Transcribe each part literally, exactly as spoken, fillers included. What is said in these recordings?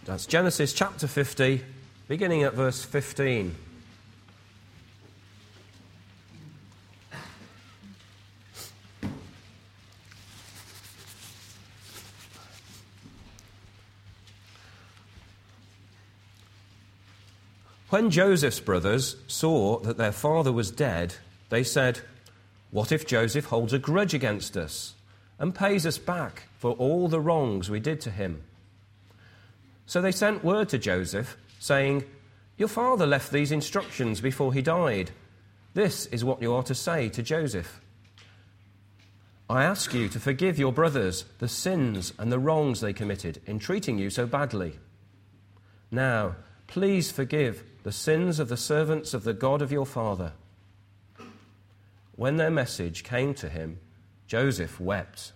That's Genesis chapter fifty, beginning at verse fifteen. When Joseph's brothers saw that their father was dead, they said, "What if Joseph holds a grudge against us and pays us back for all the wrongs we did to him?" So they sent word to Joseph, saying, "Your father left these instructions before he died. This is what you are to say to Joseph. I ask you to forgive your brothers the sins and the wrongs they committed in treating you so badly. Now, please forgive the sins of the servants of the God of your father." When their message came to him, Joseph wept.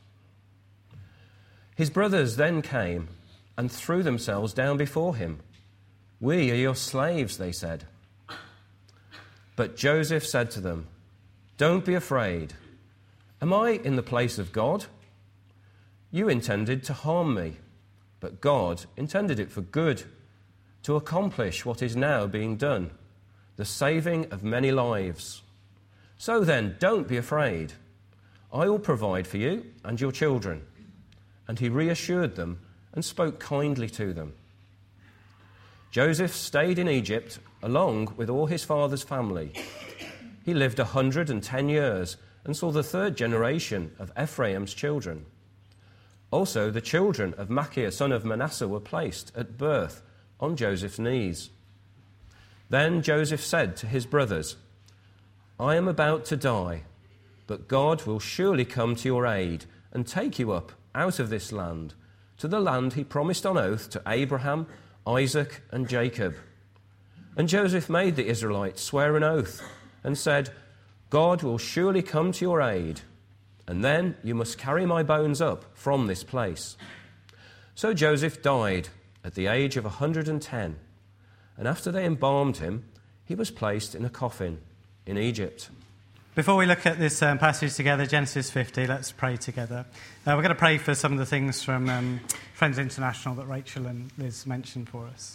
His brothers then came and threw themselves down before him. "We are your slaves," they said. But Joseph said to them, "Don't be afraid. Am I in the place of God? You intended to harm me, but God intended it for good, to accomplish what is now being done, the saving of many lives. So then, don't be afraid. I will provide for you and your children." And he reassured them and spoke kindly to them. Joseph stayed in Egypt along with all his father's family. He lived a hundred and ten years and saw the third generation of Ephraim's children. Also, the children of Machir, son of Manasseh, were placed at birth on Joseph's knees. Then Joseph said to his brothers, "I am about to die, but God will surely come to your aid and take you up out of this land, to the land he promised on oath to Abraham, Isaac, and Jacob." And Joseph made the Israelites swear an oath and said, "God will surely come to your aid, and then you must carry my bones up from this place." So Joseph died at the age of a hundred and ten, and after they embalmed him, he was placed in a coffin in Egypt. Before we look at this um, passage together, Genesis fifty, let's pray together. Uh, we're going to pray for some of the things from um, Friends International that Rachel and Liz mentioned for us.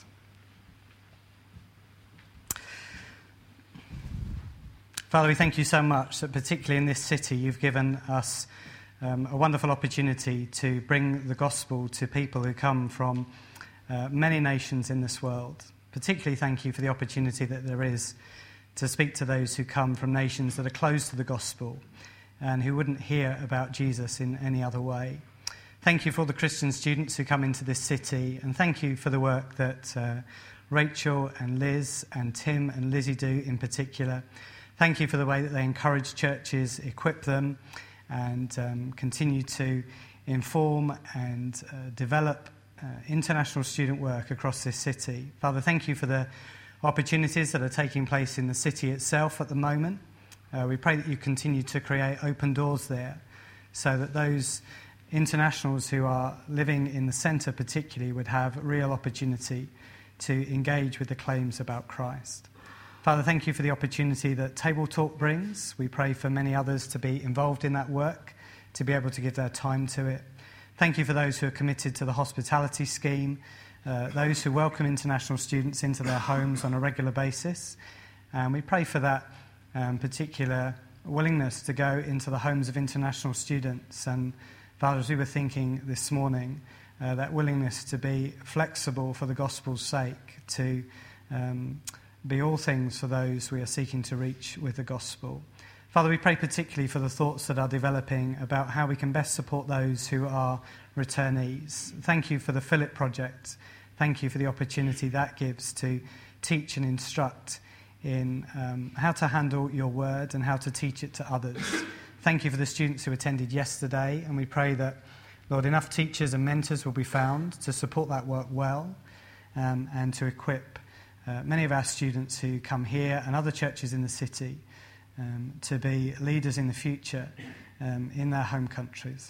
Father, we thank you so much that particularly in this city you've given us um, a wonderful opportunity to bring the gospel to people who come from uh, many nations in this world. Particularly thank you for the opportunity that there is to speak to those who come from nations that are closed to the gospel and who wouldn't hear about Jesus in any other way. Thank you for the Christian students who come into this city, and thank you for the work that uh, Rachel and Liz and Tim and Lizzie do in particular. Thank you for the way that they encourage churches, equip them, and um, continue to inform and uh, develop uh, international student work across this city. Father, thank you for the opportunities that are taking place in the city itself at the moment. Uh, we pray that you continue to create open doors there so that those internationals who are living in the centre particularly would have real opportunity to engage with the claims about Christ. Father, thank you for the opportunity that Table Talk brings. We pray for many others to be involved in that work, to be able to give their time to it. Thank you for those who are committed to the hospitality scheme, Uh, those who welcome international students into their homes on a regular basis. And we pray for that um, particular willingness to go into the homes of international students. And Father, as we were thinking this morning, uh, that willingness to be flexible for the gospel's sake, to um, be all things for those we are seeking to reach with the gospel. Father, we pray particularly for the thoughts that are developing about how we can best support those who are returnees. Thank you for the Philip Project. Thank you for the opportunity that gives to teach and instruct in um, how to handle your word and how to teach it to others. Thank you for the students who attended yesterday, and we pray that, Lord, enough teachers and mentors will be found to support that work well um, and to equip uh, many of our students who come here and other churches in the city um, to be leaders in the future um, in their home countries.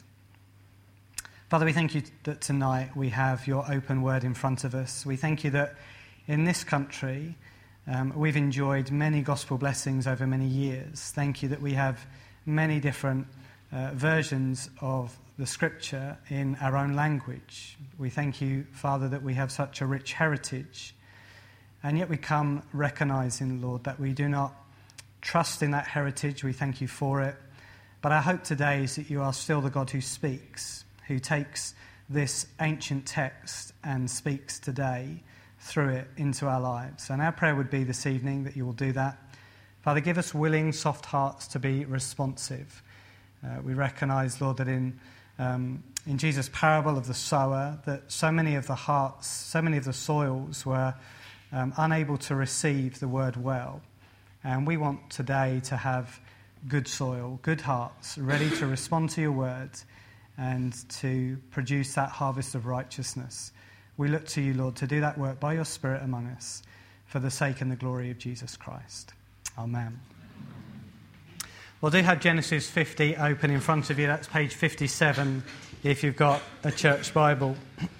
Father, we thank you that tonight we have your open word in front of us. We thank you that in this country um, we've enjoyed many gospel blessings over many years. Thank you that we have many different uh, versions of the Scripture in our own language. We thank you, Father, that we have such a rich heritage, and yet we come recognizing, Lord, that we do not trust in that heritage. We thank you for it. But our hope today is that you are still the God who speaks, who takes this ancient text and speaks today through it into our lives. And our prayer would be this evening that you will do that. Father, give us willing, soft hearts to be responsive. Uh, we recognize, Lord, that in um, in Jesus' parable of the sower, that so many of the hearts, so many of the soils were um, unable to receive the word well. And we want today to have good soil, good hearts, ready to respond to your word and to produce that harvest of righteousness. We look to you, Lord, to do that work by your Spirit among us for the sake and the glory of Jesus Christ. Amen. Well, do have Genesis fifty open in front of you. That's page fifty-seven if you've got a church Bible.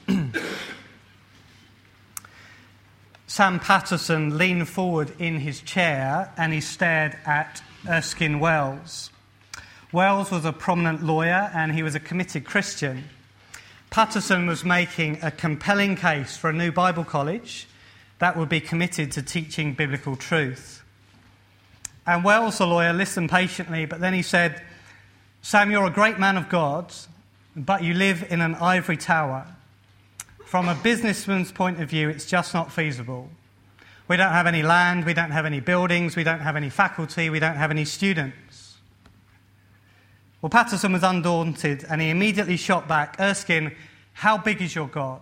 Sam Patterson leaned forward in his chair and he stared at Erskine Wells. Wells was a prominent lawyer and he was a committed Christian. Patterson was making a compelling case for a new Bible college that would be committed to teaching biblical truth. And Wells, the lawyer, listened patiently, but then he said, Sam, you're a great man of God, but you live in an ivory tower. From a businessman's point of view, it's just not feasible. We don't have any land, we don't have any buildings, we don't have any faculty, we don't have any students. Well, Patterson was undaunted, and he immediately shot back, Erskine, how big is your God?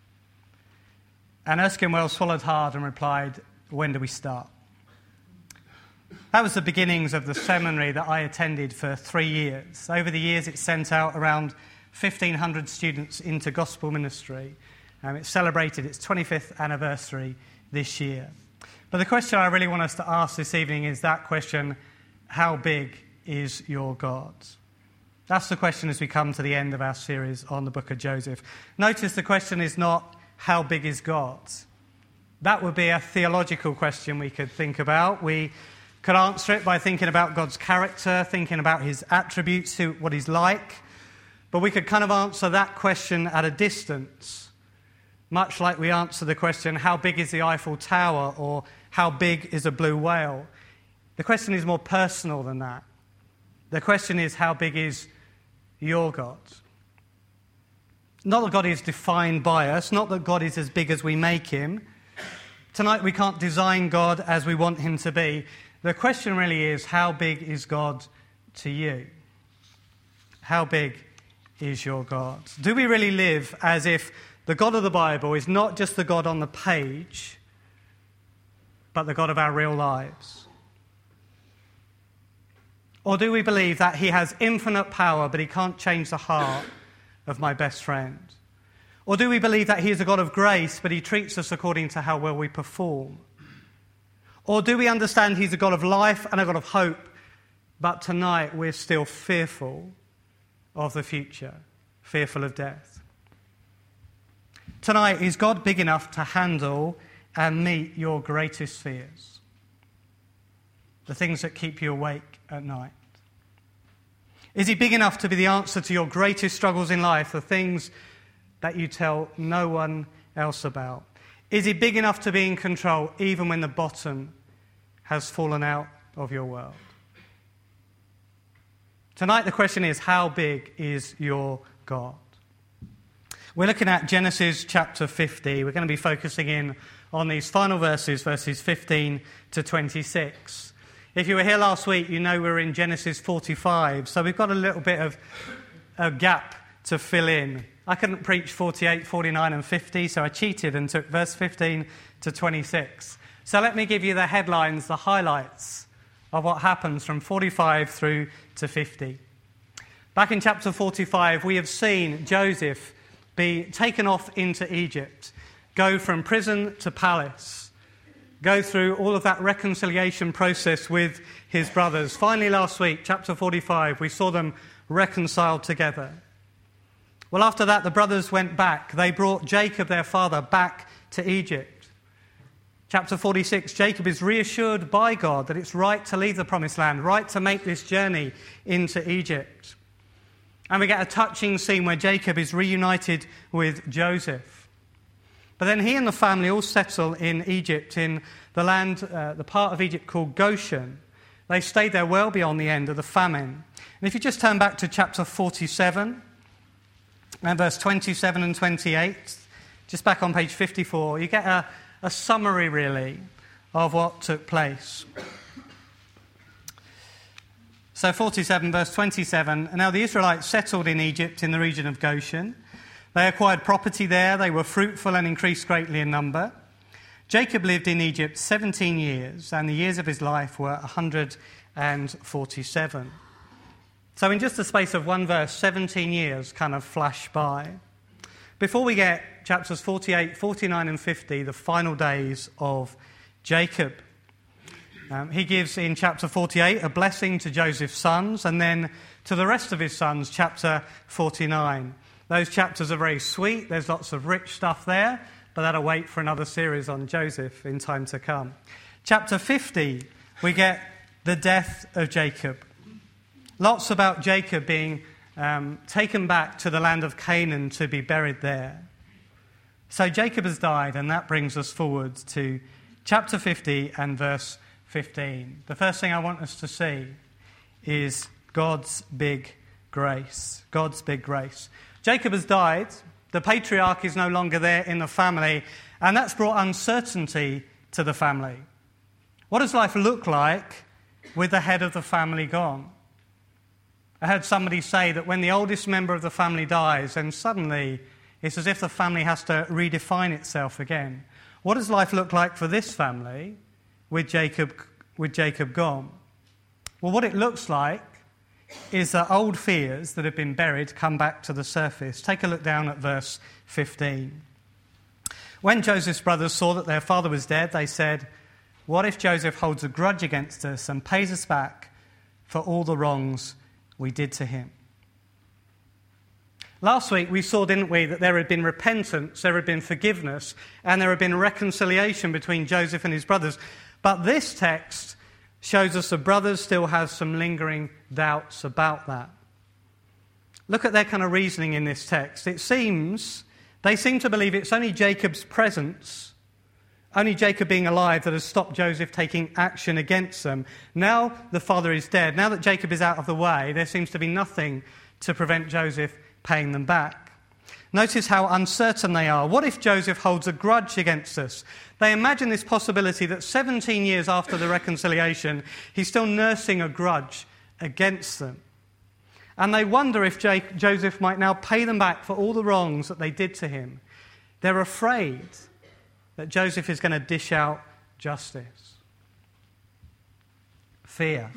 And Erskine Wells swallowed hard and replied, when do we start? That was the beginnings of the seminary that I attended for three years. Over the years, it sent out around fifteen hundred students into gospel ministry. Um, it celebrated its twenty-fifth anniversary this year. But the question I really want us to ask this evening is that question, how big is your God? That's the question as we come to the end of our series on the book of Joseph. Notice the question is not, how big is God? That would be a theological question we could think about. We could answer it by thinking about God's character, thinking about his attributes, what he's like. But we could kind of answer that question at a distance, much like we answer the question, how big is the Eiffel Tower, or how big is a blue whale? The question is more personal than that. The question is, how big is your God? Not that God is defined by us, not that God is as big as we make him. Tonight we can't design God as we want him to be. The question really is, how big is God to you? How big is your God? Do we really live as if the God of the Bible is not just the God on the page, but the God of our real lives? Or do we believe that he has infinite power, but he can't change the heart of my best friend? Or do we believe that he is a God of grace, but he treats us according to how well we perform? Or do we understand he's a God of life and a God of hope, but tonight we're still fearful of the future, fearful of death? Tonight, is God big enough to handle and meet your greatest fears? The things that keep you awake at night. Is he big enough to be the answer to your greatest struggles in life, the things that you tell no one else about? Is he big enough to be in control even when the bottom has fallen out of your world? Tonight the question is, how big is your God? We're looking at Genesis chapter fifty. We're going to be focusing in on these final verses, verses fifteen to twenty-six. If you were here last week, you know we're in Genesis forty-five, so we've got a little bit of a gap to fill in. I couldn't preach forty-eight, forty-nine and fifty, so I cheated and took verse fifteen to twenty-six. So let me give you the headlines, the highlights of what happens from forty-five through to fifty. Back in chapter forty-five, we have seen Joseph be taken off into Egypt, go from prison to palace, go through all of that reconciliation process with his brothers. Finally, last week, chapter forty-five, we saw them reconciled together. Well, after that, the brothers went back. They brought Jacob, their father, back to Egypt. Chapter forty-six, Jacob is reassured by God that it's right to leave the promised land, right to make this journey into Egypt. And we get a touching scene where Jacob is reunited with Joseph. But then he and the family all settle in Egypt, in the land, uh, the part of Egypt called Goshen. They stayed there well beyond the end of the famine. And if you just turn back to chapter forty-seven, and verse twenty-seven and twenty-eight, just back on page fifty-four, you get a, a summary, really, of what took place. So forty-seven, verse twenty-seven, now the Israelites settled in Egypt in the region of Goshen. They acquired property there, they were fruitful and increased greatly in number. Jacob lived in Egypt seventeen years, and the years of his life were one hundred forty-seven. So in just the space of one verse, seventeen years kind of flash by. Before we get chapters forty-eight, forty-nine and fifty, the final days of Jacob. Um, he gives in chapter forty-eight a blessing to Joseph's sons, and then to the rest of his sons, chapter forty-nine. Those chapters are very sweet, there's lots of rich stuff there, but that'll wait for another series on Joseph in time to come. Chapter fifty, we get the death of Jacob. Lots about Jacob being um, taken back to the land of Canaan to be buried there. So Jacob has died, and that brings us forward to chapter fifty and verse fifteen. The first thing I want us to see is God's big grace. God's big grace. Jacob has died. The patriarch is no longer there in the family, and that's brought uncertainty to the family. What does life look like with the head of the family gone? I heard somebody say that when the oldest member of the family dies, then suddenly it's as if the family has to redefine itself again. What does life look like for this family with Jacob, with Jacob gone? Well, what it looks like is that old fears that have been buried come back to the surface. Take a look down at verse fifteen. When Joseph's brothers saw that their father was dead, they said, "What if Joseph holds a grudge against us and pays us back for all the wrongs we did to him?" Last week we saw, didn't we, that there had been repentance, there had been forgiveness, and there had been reconciliation between Joseph and his brothers. But this text shows us the brothers still have some lingering doubts about that. Look at their kind of reasoning in this text. It seems, they seem to believe it's only Jacob's presence, only Jacob being alive, that has stopped Joseph taking action against them. Now the father is dead, now that Jacob is out of the way, there seems to be nothing to prevent Joseph paying them back. Notice how uncertain they are. What if Joseph holds a grudge against us? They imagine this possibility that seventeen years after the reconciliation, he's still nursing a grudge against them. And they wonder if Jake, Joseph might now pay them back for all the wrongs that they did to him. They're afraid that Joseph is going to dish out justice. Fear.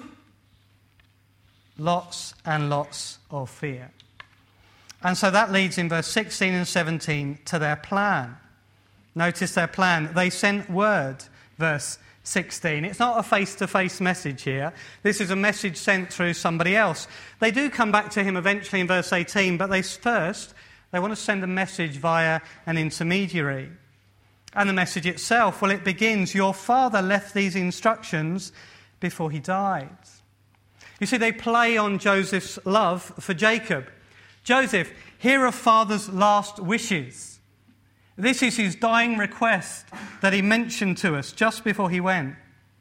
Lots and lots of fear. And so that leads in verse sixteen and seventeen to their plan. Notice their plan. They sent word, verse sixteen. It's not a face-to-face message here. This is a message sent through somebody else. They do come back to him eventually in verse eighteen, but they first, they want to send a message via an intermediary. And the message itself, well, it begins, "Your father left these instructions before he died." You see, they play on Joseph's love for Jacob. Joseph, here are father's last wishes. This is his dying request that he mentioned to us just before he went.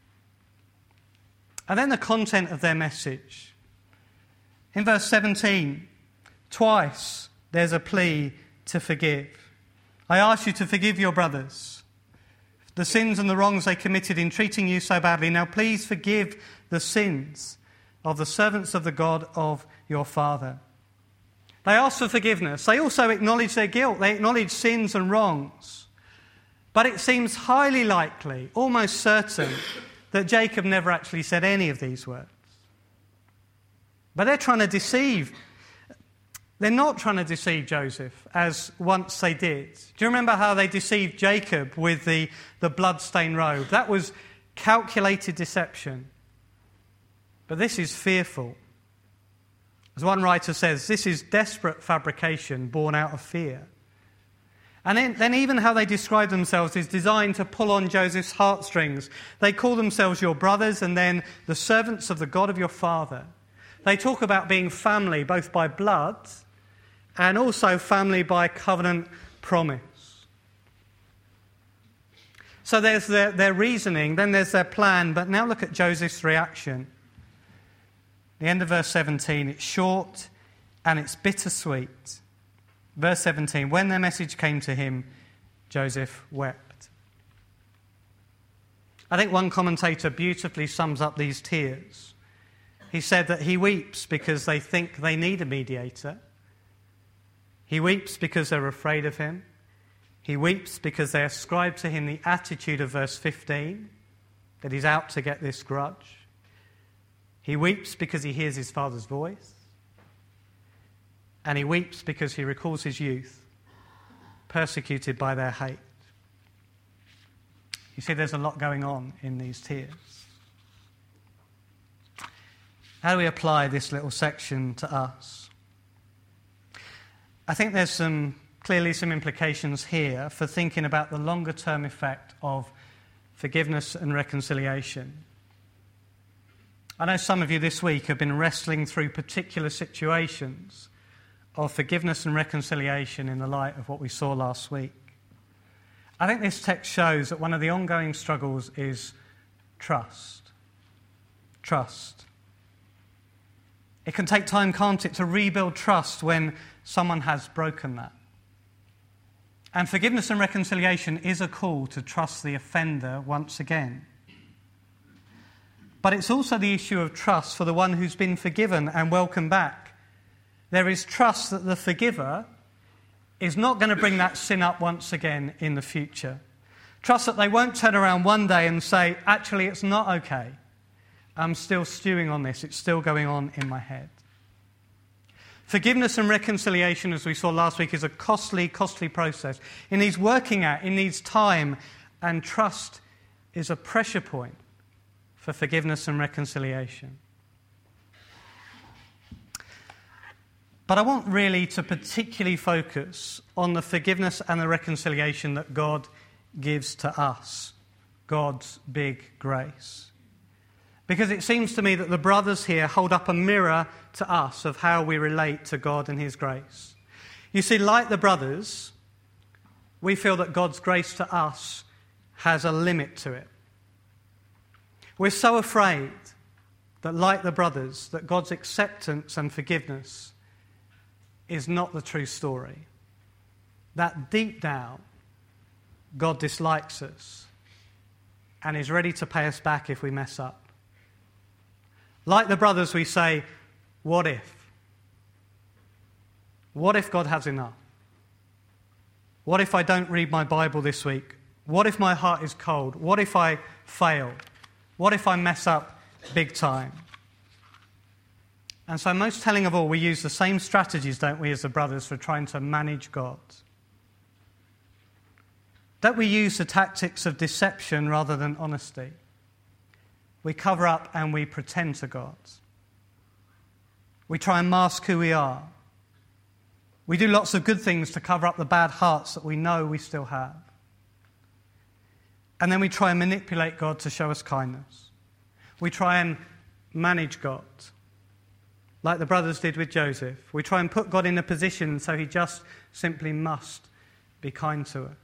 And then the content of their message. In verse seventeen, twice there's a plea to forgive. "I ask you to forgive your brothers, the sins and the wrongs they committed in treating you so badly. Now please forgive the sins of the servants of the God of your father." They ask for forgiveness. They also acknowledge their guilt. They acknowledge sins and wrongs. But it seems highly likely, almost certain, that Jacob never actually said any of these words. But they're trying to deceive. They're not trying to deceive Joseph, as once they did. Do you remember how they deceived Jacob with the, the blood-stained robe? That was calculated deception. But this is fearful. As one writer says, this is desperate fabrication born out of fear. And then, then even how they describe themselves is designed to pull on Joseph's heartstrings. They call themselves your brothers and then the servants of the God of your father. They talk about being family both by blood and also family by covenant promise. So there's their, their reasoning, then there's their plan, but now look at Joseph's reaction. The end of verse seventeen, it's short and it's bittersweet. Verse seventeen, when their message came to him, Joseph wept. I think one commentator beautifully sums up these tears. He said that he weeps because they think they need a mediator. He weeps because they're afraid of him. He weeps because they ascribe to him the attitude of verse fifteen, that he's out to get this grudge. He weeps because he hears his father's voice. And he weeps because he recalls his youth, persecuted by their hate. You see, there's a lot going on in these tears. How do we apply this little section to us? I think there's some clearly some implications here for thinking about the longer-term effect of forgiveness and reconciliation. I know some of you this week have been wrestling through particular situations of forgiveness and reconciliation in the light of what we saw last week. I think this text shows that one of the ongoing struggles is trust. Trust. It can take time, can't it, to rebuild trust when someone has broken that. And forgiveness and reconciliation is a call to trust the offender once again. But it's also the issue of trust for the one who's been forgiven and welcomed back. There is trust that the forgiver is not going to bring that sin up once again in the future. Trust that they won't turn around one day and say, actually, it's not okay. I'm still stewing on this. It's still going on in my head. Forgiveness and reconciliation, as we saw last week, is a costly, costly process. It needs working at, it needs time, and trust is a pressure point for forgiveness and reconciliation. But I want really to particularly focus on the forgiveness and the reconciliation that God gives to us, God's big grace. Because it seems to me that the brothers here hold up a mirror to us of how we relate to God and his grace. You see, like the brothers, we feel that God's grace to us has a limit to it. We're so afraid that, like the brothers, that God's acceptance and forgiveness is not the true story. That deep down, God dislikes us and is ready to pay us back if we mess up. Like the brothers, we say, what if? What if God has enough? What if I don't read my Bible this week? What if my heart is cold? What if I fail? What if I mess up big time? And so most telling of all, we use the same strategies, don't we, as the brothers, for trying to manage God. Don't we use the tactics of deception rather than honesty? We cover up and we pretend to God. We try and mask who we are. We do lots of good things to cover up the bad hearts that we know we still have. And then we try and manipulate God to show us kindness. We try and manage God, like the brothers did with Joseph. We try and put God in a position so he just simply must be kind to us.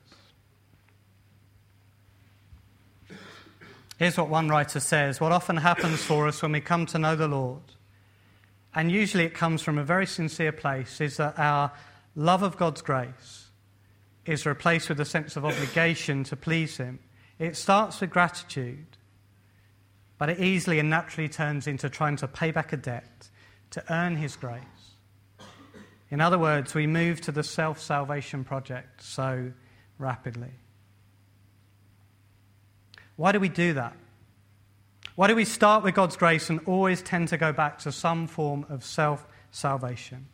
Here's what one writer says: what often happens for us when we come to know the Lord, and usually it comes from a very sincere place, is that our love of God's grace is replaced with a sense of obligation to please him. It starts with gratitude, but it easily and naturally turns into trying to pay back a debt, to earn his grace. In other words, we move to the self-salvation project so rapidly. Why do we do that? Why do we start with God's grace and always tend to go back to some form of self-salvation?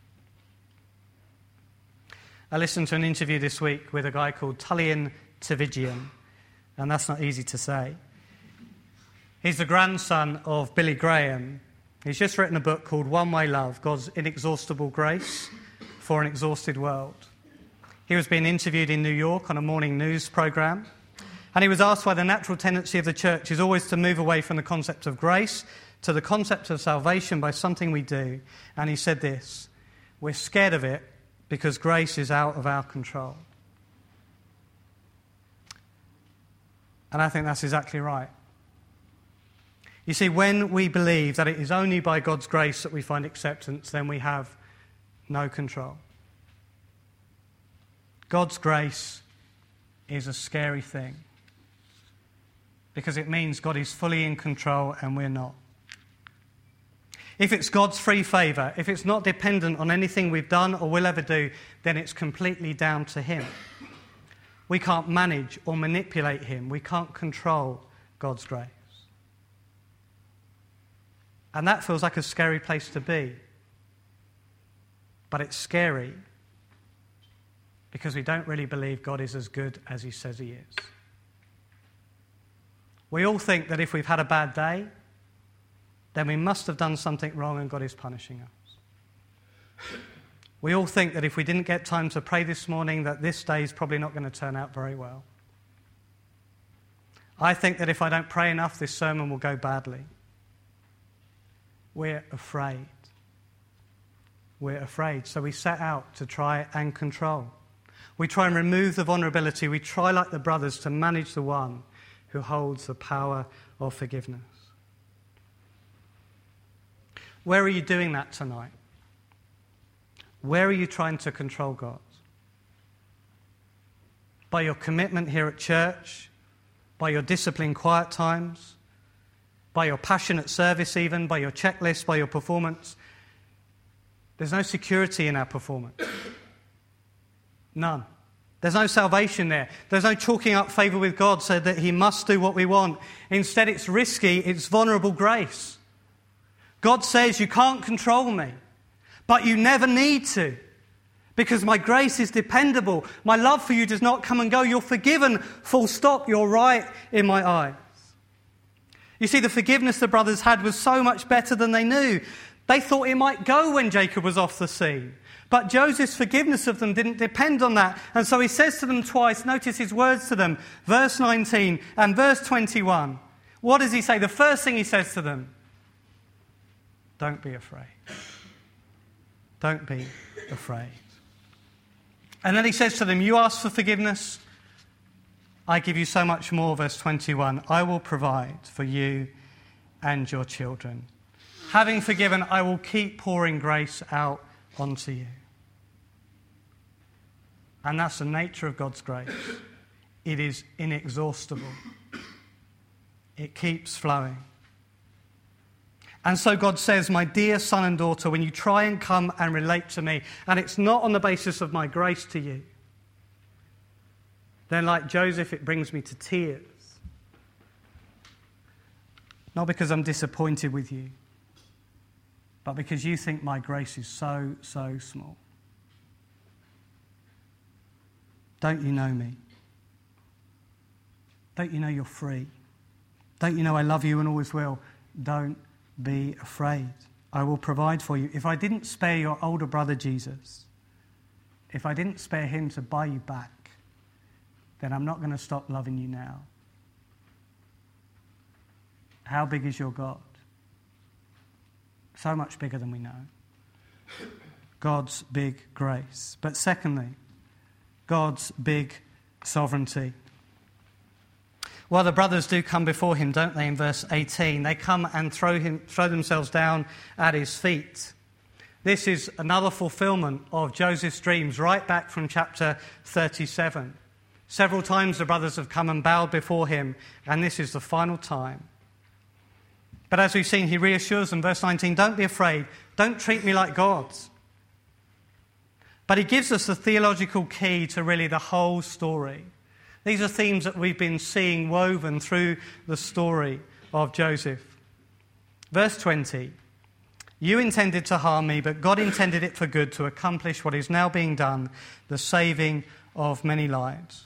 I listened to an interview this week with a guy called Tullian Tchividjian, and that's not easy to say. He's the grandson of Billy Graham. He's just written a book called One Way Love, God's Inexhaustible Grace for an Exhausted World. He was being interviewed in New York on a morning news program. And he was asked why the natural tendency of the church is always to move away from the concept of grace to the concept of salvation by something we do, and he said this: we're scared of it because grace is out of our control. And I think that's exactly right. You see, when we believe that it is only by God's grace that we find acceptance, then we have no control. God's grace is a scary thing because it means God is fully in control and we're not. If it's God's free favour, if it's not dependent on anything we've done or will ever do, then it's completely down to him. We can't manage or manipulate him. We can't control God's grace. And that feels like a scary place to be. But it's scary because we don't really believe God is as good as he says he is. We all think that if we've had a bad day, then we must have done something wrong and God is punishing us. We all think that if we didn't get time to pray this morning, that this day is probably not going to turn out very well. I think that if I don't pray enough, this sermon will go badly. We're afraid. We're afraid. So we set out to try and control. We try and remove the vulnerability. We try, like the brothers, to manage the one who holds the power of forgiveness. Where are you doing that tonight? Where are you trying to control God? By your commitment here at church? By your disciplined quiet times? By your passionate service even? By your checklist? By your performance? There's no security in our performance. None. There's no salvation there. There's no chalking up favour with God so that he must do what we want. Instead, it's risky, it's vulnerable grace. God says, you can't control me, but you never need to, because my grace is dependable. My love for you does not come and go. You're forgiven, full stop. You're right in my eyes. You see, the forgiveness the brothers had was so much better than they knew. They thought it might go when Jacob was off the scene. But Joseph's forgiveness of them didn't depend on that. And so he says to them twice, notice his words to them, verse nineteen and verse twenty-one. What does he say? The first thing he says to them, don't be afraid. Don't be afraid. And then he says to them, you ask for forgiveness, I give you so much more, verse twenty-one. I will provide for you and your children. Having forgiven, I will keep pouring grace out onto you. And that's the nature of God's grace. It is inexhaustible. It keeps flowing. And so God says, my dear son and daughter, when you try and come and relate to me, and it's not on the basis of my grace to you, then like Joseph, it brings me to tears. Not because I'm disappointed with you, but because you think my grace is so, so small. Don't you know me? Don't you know you're free? Don't you know I love you and always will? Don't be afraid. I will provide for you. If I didn't spare your older brother Jesus, if I didn't spare him to buy you back, then I'm not going to stop loving you now. How big is your God? So much bigger than we know. God's big grace. But secondly, God's big sovereignty. Well, the brothers do come before him, don't they, in verse eighteen? They come and throw him, throw themselves down at his feet. This is another fulfillment of Joseph's dreams right back from chapter thirty-seven. Several times the brothers have come and bowed before him, and this is the final time. But as we've seen, he reassures them, verse nineteen, don't be afraid, don't treat me like gods. But he gives us the theological key to really the whole story. These are themes that we've been seeing woven through the story of Joseph. Verse twenty, you intended to harm me, but God intended it for good to accomplish what is now being done, the saving of many lives.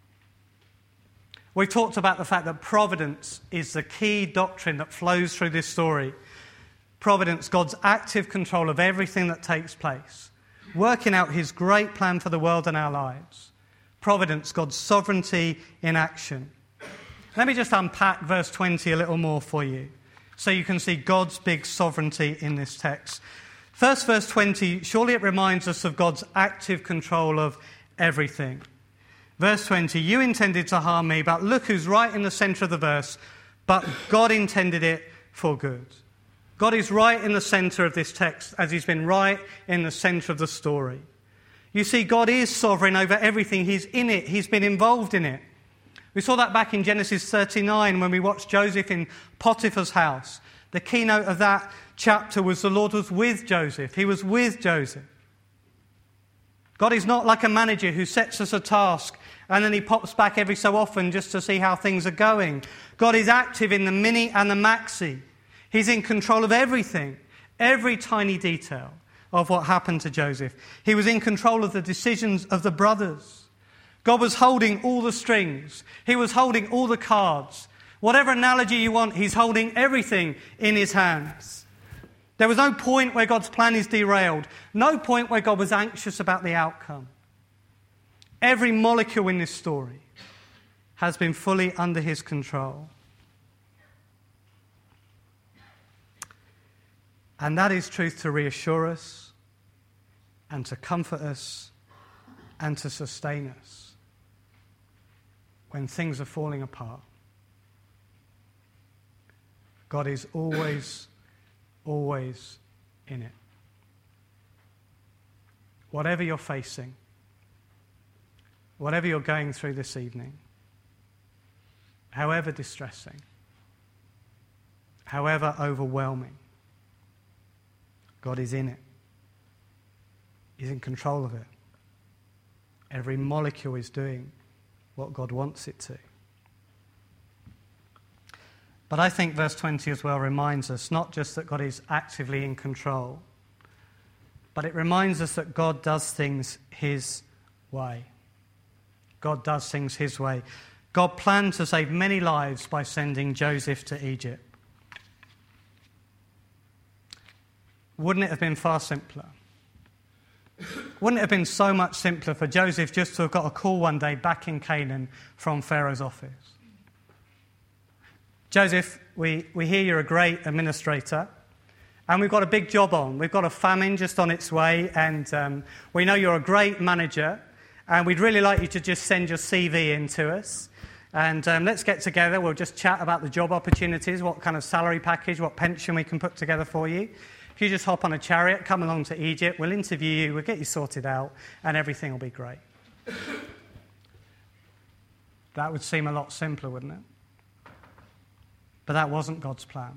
We've talked about the fact that providence is the key doctrine that flows through this story. Providence, God's active control of everything that takes place, working out his great plan for the world and our lives. Providence, God's sovereignty in action. Let me just unpack verse twenty a little more for you. So you can see God's big sovereignty in this text. First, verse twenty, surely it reminds us of God's active control of everything. Verse twenty, you intended to harm me, but look who's right in the centre of the verse. But God intended it for good. God is right in the centre of this text, as he's been right in the centre of the story. You see, God is sovereign over everything. He's in it. He's been involved in it. We saw that back in Genesis thirty-nine when we watched Joseph in Potiphar's house. The keynote of that chapter was the Lord was with Joseph. He was with Joseph. God is not like a manager who sets us a task and then he pops back every so often just to see how things are going. God is active in the mini and the maxi. He's in control of everything, every tiny detail of what happened to Joseph. He was in control of the decisions of the brothers. God was holding all the strings. He was holding all the cards. Whatever analogy you want, he's holding everything in his hands. There was no point where God's plan is derailed. No point where God was anxious about the outcome. Every molecule in this story has been fully under his control. And that is truth to reassure us and to comfort us and to sustain us when things are falling apart. God is always, always in it. Whatever you're facing, whatever you're going through this evening, however distressing, however overwhelming, God is in it. He's in control of it. Every molecule is doing what God wants it to. But I think verse twenty as well reminds us not just that God is actively in control, but it reminds us that God does things his way. God does things his way. God planned to save many lives by sending Joseph to Egypt. Wouldn't it have been far simpler? Wouldn't it have been so much simpler for Joseph just to have got a call one day back in Canaan from Pharaoh's office? Joseph, we, we hear you're a great administrator, and we've got a big job on. We've got a famine just on its way, and um, we know you're a great manager, and we'd really like you to just send your C V in to us. And um, let's get together. We'll just chat about the job opportunities, what kind of salary package, what pension we can put together for you. If you just hop on a chariot, come along to Egypt, we'll interview you, we'll get you sorted out, and everything will be great. That would seem a lot simpler, wouldn't it? But that wasn't God's plan.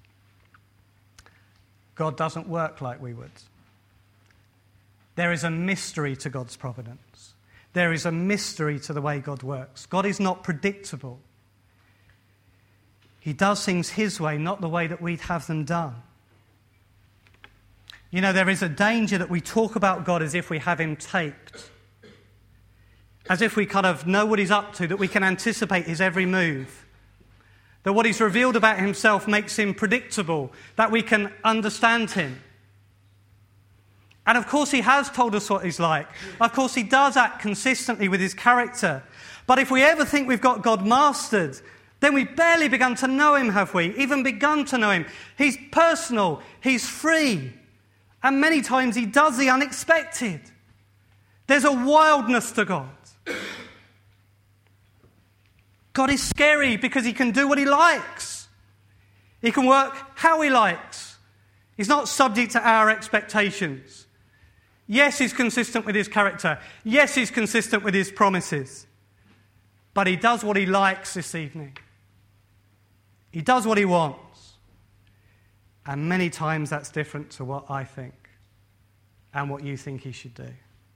God doesn't work like we would. There is a mystery to God's providence. There is a mystery to the way God works. God is not predictable. He does things his way, not the way that we'd have them done. You know, there is a danger that we talk about God as if we have him taped. As if we kind of know what he's up to, that we can anticipate his every move. That what he's revealed about himself makes him predictable, that we can understand him. And of course he has told us what he's like. Of course he does act consistently with his character. But if we ever think we've got God mastered, then we've barely begun to know him, have we? Even begun to know him. He's personal. He's free. And many times he does the unexpected. There's a wildness to God. God is scary because he can do what he likes. He can work how he likes. He's not subject to our expectations. Yes, he's consistent with his character. Yes, he's consistent with his promises. But he does what he likes this evening. He does what he wants. And many times that's different to what I think and what you think he should do.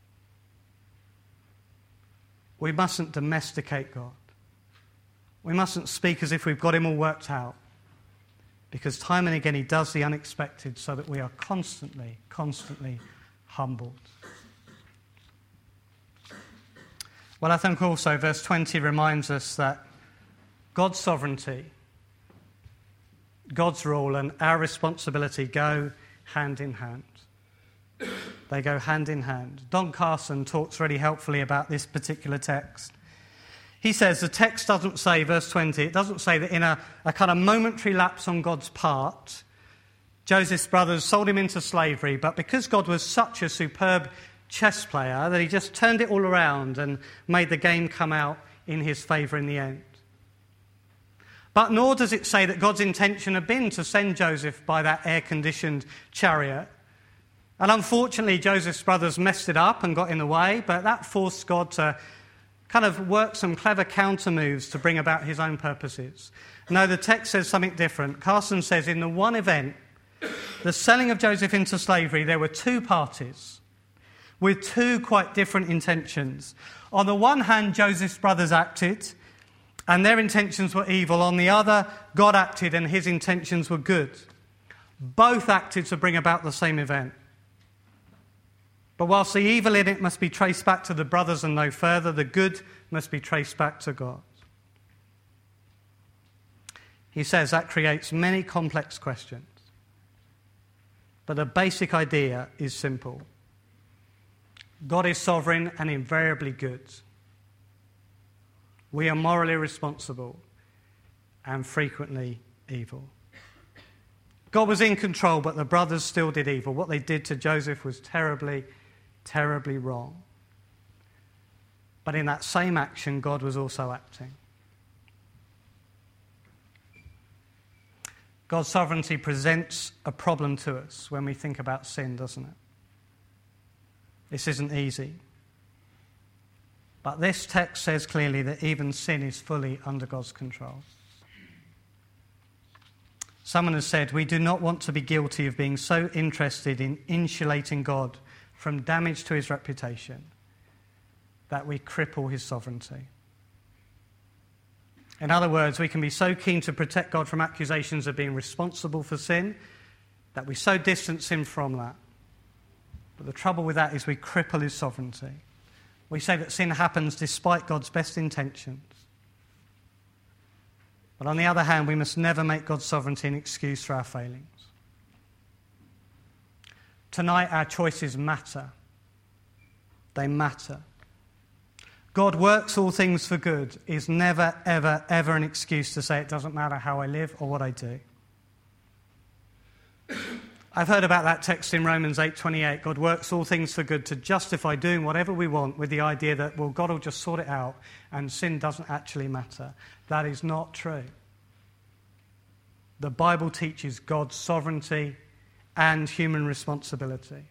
We mustn't domesticate God. We mustn't speak as if we've got him all worked out. Because time and again he does the unexpected so that we are constantly, constantly humbled. Well, I think also verse twenty reminds us that God's sovereignty, God's rule and our responsibility go hand in hand. They go hand in hand. Don Carson talks really helpfully about this particular text. He says, the text doesn't say, verse twenty, it doesn't say that in a, a kind of momentary lapse on God's part, Joseph's brothers sold him into slavery, but because God was such a superb chess player that he just turned it all around and made the game come out in his favour in the end. But nor does it say that God's intention had been to send Joseph by that air-conditioned chariot. And unfortunately, Joseph's brothers messed it up and got in the way, but that forced God to kind of work some clever counter moves to bring about his own purposes. No, the text says something different. Carson says in the one event, the selling of Joseph into slavery, there were two parties with two quite different intentions. On the one hand, Joseph's brothers acted, and their intentions were evil. On the other, God acted, and his intentions were good. Both acted to bring about the same event. But whilst the evil in it must be traced back to the brothers and no further, the good must be traced back to God. He says that creates many complex questions. But the basic idea is simple. God is sovereign and invariably good. We are morally responsible and frequently evil. God was in control, but the brothers still did evil. What they did to Joseph was terribly, terribly wrong. But in that same action, God was also acting. God's sovereignty presents a problem to us when we think about sin, doesn't it? This isn't easy. But this text says clearly that even sin is fully under God's control. Someone has said, we do not want to be guilty of being so interested in insulating God from damage to his reputation that we cripple his sovereignty. In other words, we can be so keen to protect God from accusations of being responsible for sin that we so distance him from that. But the trouble with that is we cripple his sovereignty. We say that sin happens despite God's best intentions. But on the other hand, we must never make God's sovereignty an excuse for our failings. Tonight, our choices matter. They matter. God works all things for good is never, ever, ever an excuse to say it doesn't matter how I live or what I do. I've heard about that text in Romans eight twenty-eight. God works all things for good to justify doing whatever we want with the idea that, well, God will just sort it out and sin doesn't actually matter. That is not true. The Bible teaches God's sovereignty and human responsibility.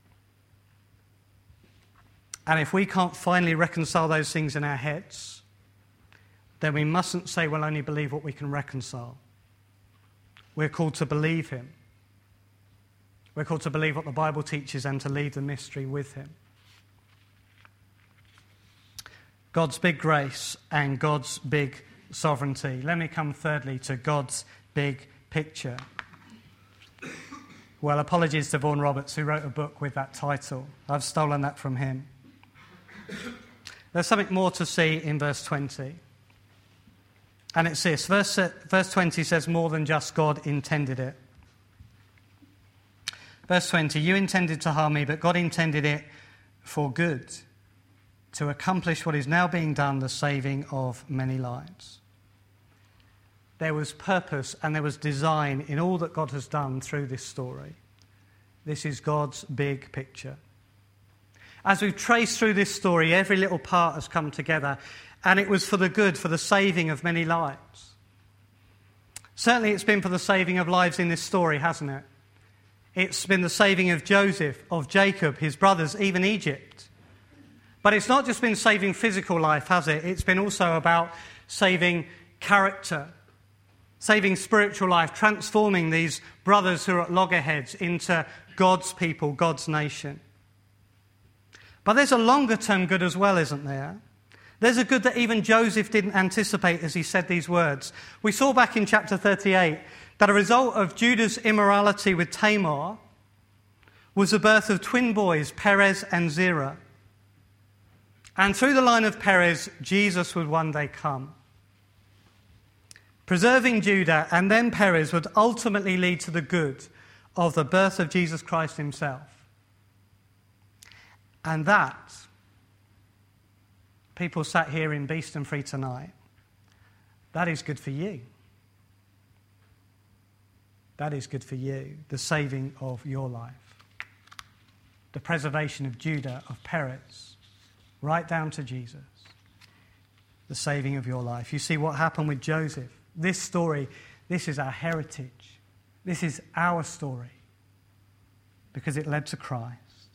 And if we can't finally reconcile those things in our heads, then we mustn't say we'll only believe what we can reconcile. We're called to believe him. We're called to believe what the Bible teaches and to leave the mystery with him. God's big grace and God's big sovereignty. Let me come thirdly to God's big picture. Well, apologies to Vaughan Roberts, who wrote a book with that title. I've stolen that from him. There's something more to see in verse twenty. And it's this. Verse, verse twenty says more than just God intended it. Verse twenty, you intended to harm me, but God intended it for good, to accomplish what is now being done, the saving of many lives. There was purpose and there was design in all that God has done through this story. This is God's big picture. As we've traced through this story, every little part has come together, and it was for the good, for the saving of many lives. Certainly it's been for the saving of lives in this story, hasn't it? It's been the saving of Joseph, of Jacob, his brothers, even Egypt. But it's not just been saving physical life, has it? It's been also about saving character, saving spiritual life, transforming these brothers who are at loggerheads into God's people, God's nation. But there's a longer-term good as well, isn't there? There's a good that even Joseph didn't anticipate as he said these words. We saw back in chapter thirty-eight that a result of Judah's immorality with Tamar was the birth of twin boys, Perez and Zerah. And through the line of Perez, Jesus would one day come. Preserving Judah and then Perez would ultimately lead to the good of the birth of Jesus Christ himself. And that, people sat here in Beeston Free tonight, that is good for you. That is good for you, the saving of your life. The preservation of Judah, of Perez, right down to Jesus. The saving of your life. You see what happened with Joseph. This story, this is our heritage. This is our story. Because it led to Christ.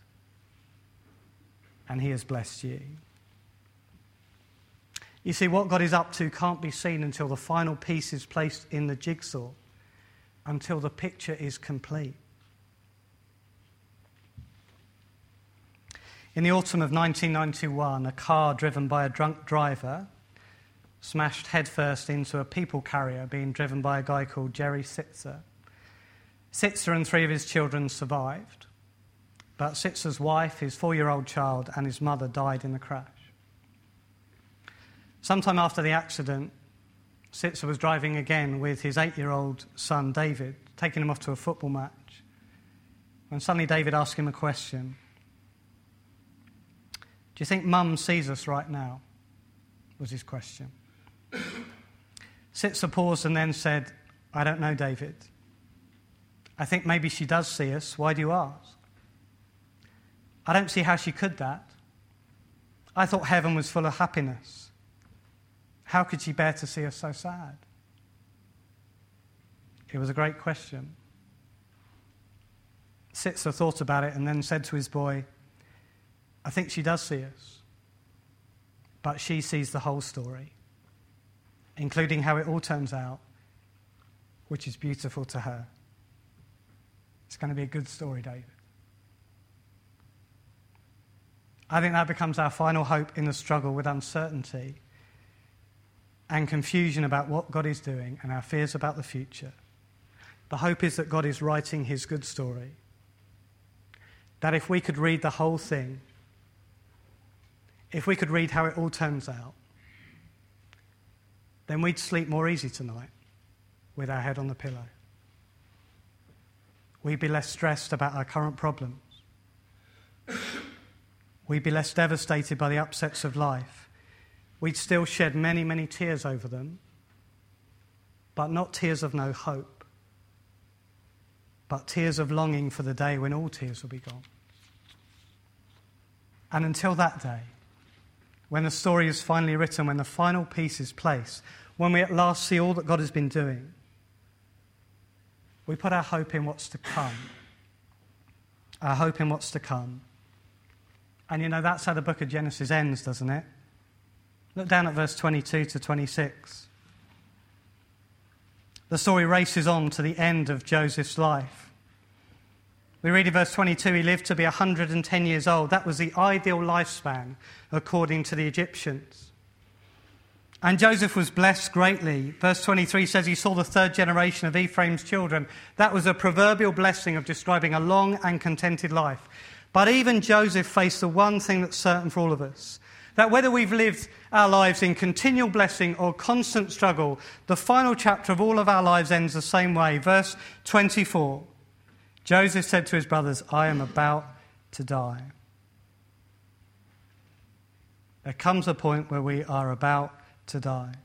And he has blessed you. You see, what God is up to can't be seen until the final piece is placed in the jigsaw. Until the picture is complete. In the autumn of nineteen ninety-one, a car driven by a drunk driver smashed headfirst into a people carrier being driven by a guy called Jerry Sitzer. Sitzer and three of his children survived, but Sitzer's wife, his four-year-old child, and his mother died in the crash. Sometime after the accident, Sitzer was driving again with his eight-year-old son, David, taking him off to a football match, when suddenly David asked him a question. Do you think Mum sees us right now? Was his question. Sitzer paused and then said, I don't know, David. I think maybe she does see us. Why do you ask? I don't see how she could that. I thought heaven was full of happiness. How could she bear to see us so sad? It was a great question. Sitzer thought about it and then said to his boy, I think she does see us, but she sees the whole story, including how it all turns out, which is beautiful to her. It's going to be a good story, David. I think that becomes our final hope in the struggle with uncertainty and confusion about what God is doing and our fears about the future. The hope is that God is writing his good story. That if we could read the whole thing, if we could read how it all turns out, then we'd sleep more easy tonight with our head on the pillow. We'd be less stressed about our current problems. We'd be less devastated by the upsets of life. We'd still shed many, many tears over them, but not tears of no hope, but tears of longing for the day when all tears will be gone. And until that day, when the story is finally written, when the final piece is placed, when we at last see all that God has been doing, we put our hope in what's to come. Our hope in what's to come. And you know, that's how the book of Genesis ends, doesn't it? Look down at verse twenty-two to twenty-six. The story races on to the end of Joseph's life. We read in verse twenty-two, he lived to be one hundred ten years old. That was the ideal lifespan, according to the Egyptians. And Joseph was blessed greatly. Verse twenty-three says he saw the third generation of Ephraim's children. That was a proverbial blessing of describing a long and contented life. But even Joseph faced the one thing that's certain for all of us, that whether we've lived our lives in continual blessing or constant struggle, the final chapter of all of our lives ends the same way. Verse twenty-four, Joseph said to his brothers, I am about to die. There comes a point where we are about to die.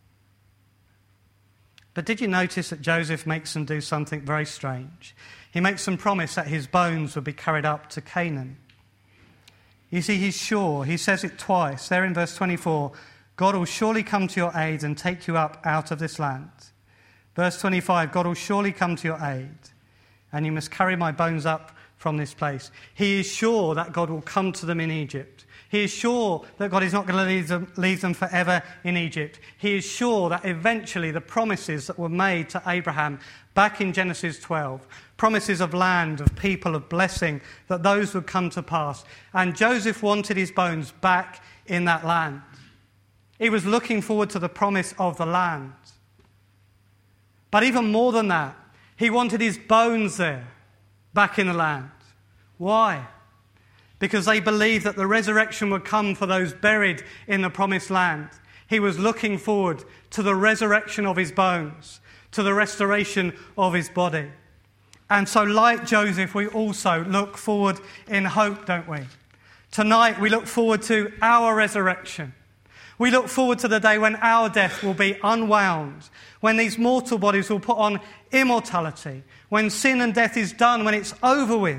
But did you notice that Joseph makes them do something very strange? He makes them promise that his bones would be carried up to Canaan. You see, he's sure, he says it twice, there in verse twenty-four, God will surely come to your aid and take you up out of this land. Verse twenty-five, God will surely come to your aid, and you must carry my bones up from this place. He is sure that God will come to them in Egypt. He is sure that God is not going to leave them, leave them forever in Egypt. He is sure that eventually the promises that were made to Abraham back in Genesis twelve, promises of land, of people, of blessing, that those would come to pass. And Joseph wanted his bones back in that land. He was looking forward to the promise of the land. But even more than that, he wanted his bones there, back in the land. Why? Because they believed that the resurrection would come for those buried in the promised land. He was looking forward to the resurrection of his bones, to the restoration of his body. And so, like Joseph, we also look forward in hope, don't we? Tonight we look forward to our resurrection. We look forward to the day when our death will be unwound, when these mortal bodies will put on immortality, when sin and death is done, when it's over with.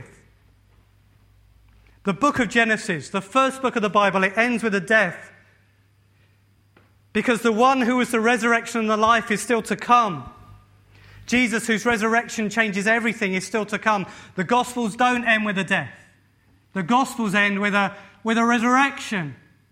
The book of Genesis, the first book of the Bible, it ends with a death because the one who is the resurrection and the life is still to come. Jesus, whose resurrection changes everything, is still to come. The Gospels don't end with a death. The Gospels end with a, with a resurrection.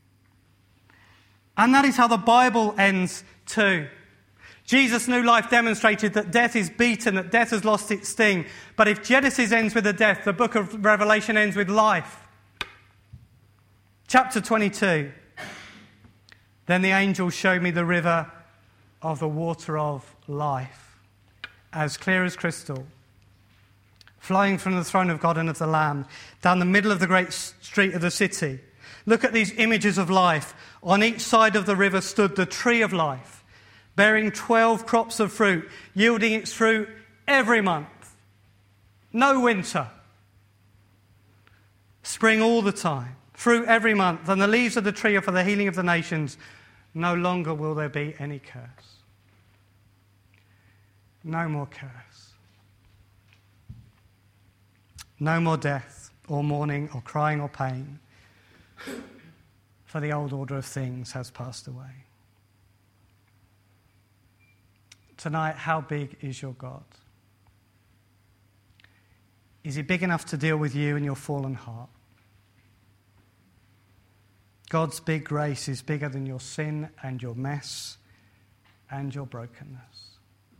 And that is how the Bible ends too. Jesus' new life demonstrated that death is beaten, that death has lost its sting. But if Genesis ends with a death, the book of Revelation ends with life. Chapter twenty-two. Then the angel showed me the river of the water of life, as clear as crystal, flowing from the throne of God and of the Lamb, down the middle of the great street of the city. Look at these images of life. On each side of the river stood the tree of life, bearing twelve crops of fruit, yielding its fruit every month. No winter. Spring all the time. Fruit every month. And the leaves of the tree are for the healing of the nations. No longer will there be any curse. No more curse. No more death or mourning or crying or pain. For the old order of things has passed away. Tonight, how big is your God? Is he big enough to deal with you and your fallen heart? God's big grace is bigger than your sin and your mess and your brokenness.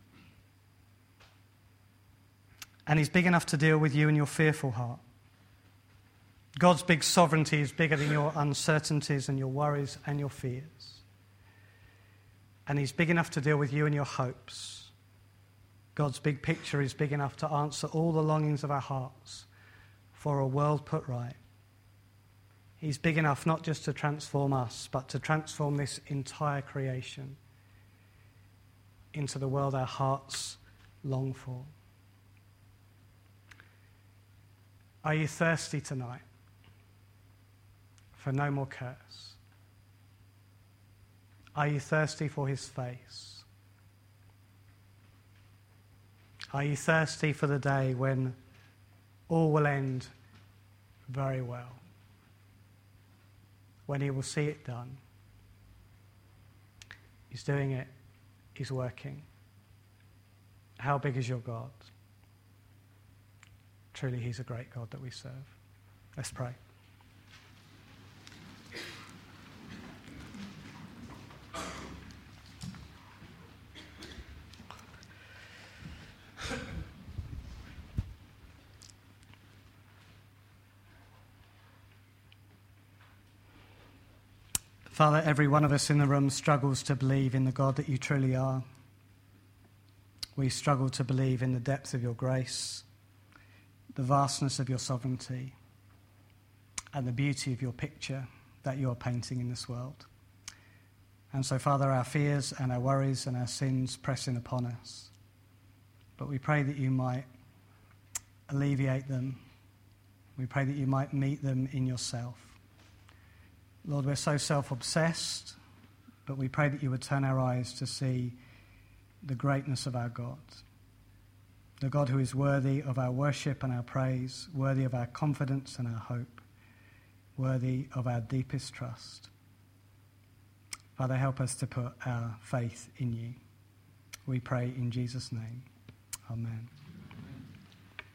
And he's big enough to deal with you and your fearful heart. God's big sovereignty is bigger than your uncertainties and your worries and your fears. And he's big enough to deal with you and your hopes. God's big picture is big enough to answer all the longings of our hearts for a world put right. He's big enough not just to transform us, but to transform this entire creation into the world our hearts long for. Are you thirsty tonight for no more curse? Are you thirsty for his face? Are you thirsty for the day when all will end very well? When he will see it done. He's doing it. He's working. How big is your God? Truly, he's a great God that we serve. Let's pray. Father, every one of us in the room struggles to believe in the God that you truly are. We struggle to believe in the depth of your grace, the vastness of your sovereignty, and the beauty of your picture that you are painting in this world. And so, Father, our fears and our worries and our sins press in upon us. But we pray that you might alleviate them. We pray that you might meet them in yourself. Lord, we're so self-obsessed, but we pray that you would turn our eyes to see the greatness of our God, the God who is worthy of our worship and our praise, worthy of our confidence and our hope, worthy of our deepest trust. Father, help us to put our faith in you. We pray in Jesus' name. Amen.